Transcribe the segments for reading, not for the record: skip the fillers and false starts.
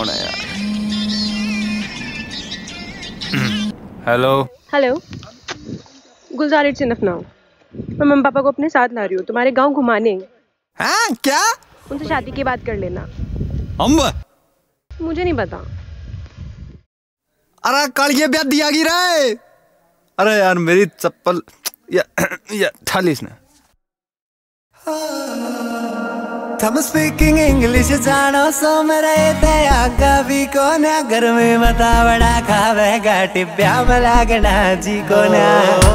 कौन है यार? Hello hello, Gulzar it's enough now. मैं मम्मी पापा को अपने साथ ला रही हूँ तुम्हारे गांव घुमाने। हाँ क्या? उनसे शादी की बात कर लेना। हम मुझे नहीं पता। अरे कालिए ब्याह दिया गिरा है। अरे यार मेरी चप्पल या ठाली इसने। थम स्पीकिंग इंग्लिश जानो सो मेरे ते आगा भी कोना घर में मता बड़ा खावेगा टिब्या मलागना जी कोना।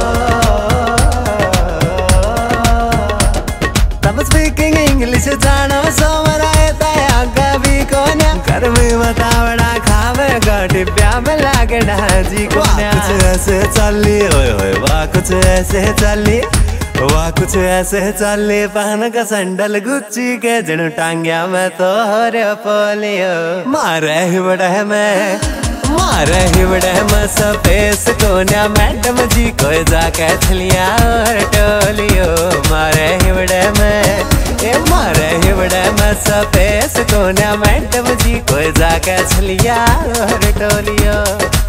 थम स्पीकिंग इंग्लिश जानो सो मेरे ते आगा भी कोना घर में मता बड़ा खावेगा टिब्या मलागना जी कोना। कुछ ऐसे चली ओए ओए वाह कुछ ऐसे चली वाह कुछ ऐसे चले पहन का संडल गुच्ची के जन टांग्या मैं तो हरे पोलियो मारे ही बड़ा मैं सफेस कोन्या मैडम जी को जाके छलिया और टोलियो मारे ही बड़ा मैं सफेस कोन्या मैडम जी को जाके छलिया और टोलियो।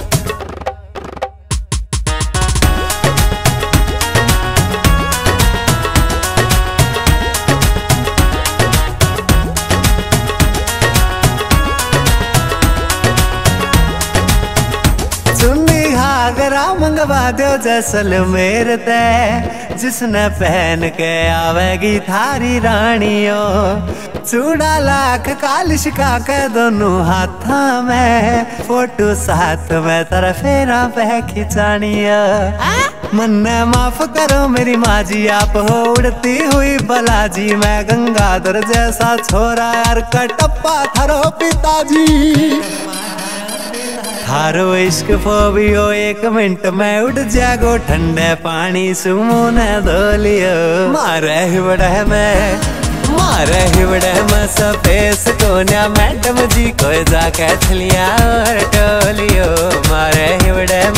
घाघरा मंगवा दो जैसलमेर ते जिसने पहन के आवेगी थारी रानियों। चूड़ा लाख कालिश का के दोनों हाथा में फोटो साथ में तेरा फेरा पे खिंचानिया। मन्ने माफ करो मेरी माँ जी आप हो उड़ती हुई बलाजी। मैं गंगाधर जैसा छोरा यार कटप्पा थारो पिताजी। थारो इश्क फोबियो एक मिनट में उठ जागो ठंडे पानी सुमोने धोलियो। मारे ही बड़ा मैं सफेस कोन्या मैडम जी को जाके छलिया और टोलियो। मारे ही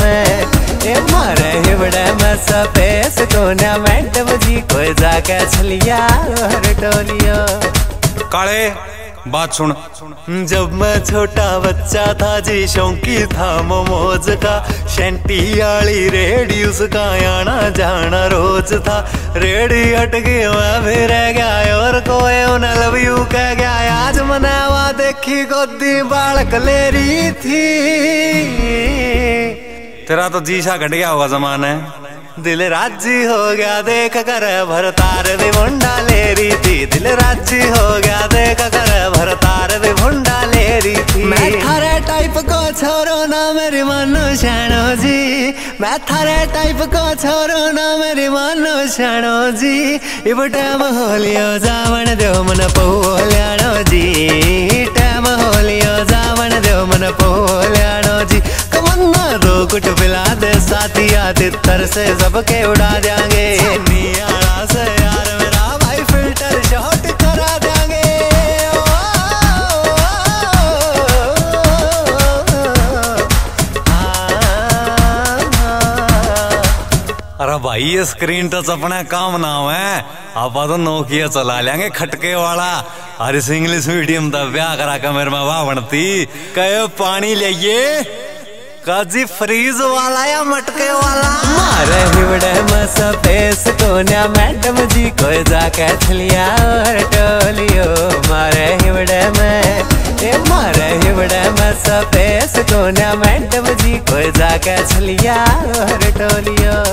बड़ा मैं सफेस कोन्या मैडम जी को जाके छलिया और टोलियो। काले बात सुन। जब मैं छोटा बच्चा था जी शौकी था मोमोज का। शैंटी वाली रेडी उसका आना जाना रोज था। रेडी हट गई मैं भी रह गया और कोई उन्हें लव यू कह गया। आज मनावा देखी गोदी बालक ले रही थी। तेरा तो जीसा घट गया होगा जमाने। दिल राजी हो गया देख कर भरतार दे मुंडा ले रही थी। दिल राजी हो गया देख कर भरतार दे मुंडा ले रही थी। मैं थारे टाइप को छोरो ना मेरी मानो शानो जी। मैं थारे टाइप को छोरो ना मेरी मानो शानो जी। इब टाइम होलियो जावन दो मन पोल्यानो जी। टाइम होलियो जावन दो मन पोल्यानो जी। कमन्ना दो कुछ पिला दे साथिया तितर से सबके उड़ा देंगे। से यार मेरा भाई फिल्टर शॉट करा देंगे। अरे भाई ये स्क्रीन टच अपना काम ना है। आप तो नोकिया चला लेंगे खटके वाला। अरे इंग्लिश मीडियम का ब्याह करा के मेरे में वाह बनती। कहो पानी लेइए काजी फ्रीज वाला या मटके वाला। मारे ही बड़ा मैं सफेस कोन्या मैडम जी को जाके छलिया और टोलियो। मारे ही बड़ा मैं सफेस कोन्या मैडम जी को जाके छलिया और टोलियो।